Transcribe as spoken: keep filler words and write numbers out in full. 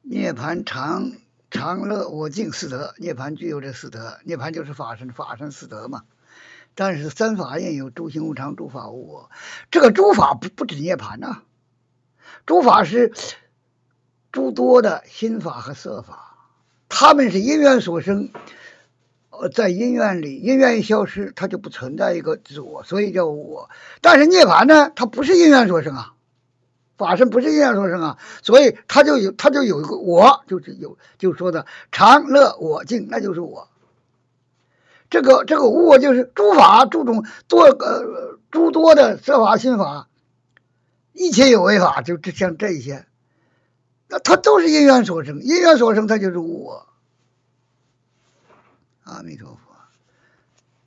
涅槃常常乐我净四德，涅槃具有这四德，涅槃就是法身，法身四德嘛。但是三法印有诸行无常，诸法无我。这个诸法不不止涅槃呐、啊，诸法是诸多的心法和色法，他们是因缘所生。呃，在因缘里，因缘一消失，它就不存在一个自我，所以叫我。但是涅槃呢，它不是因缘所生啊。法身不是因缘所生啊，所以他就有他就有一个我，就是有就是说的常乐我净，那就是我。这个这个无我就是诸法诸种多呃诸多的色法心法，一切有为法，就像这些，那它都是因缘所生，因缘所生，它就是无我。阿弥陀佛。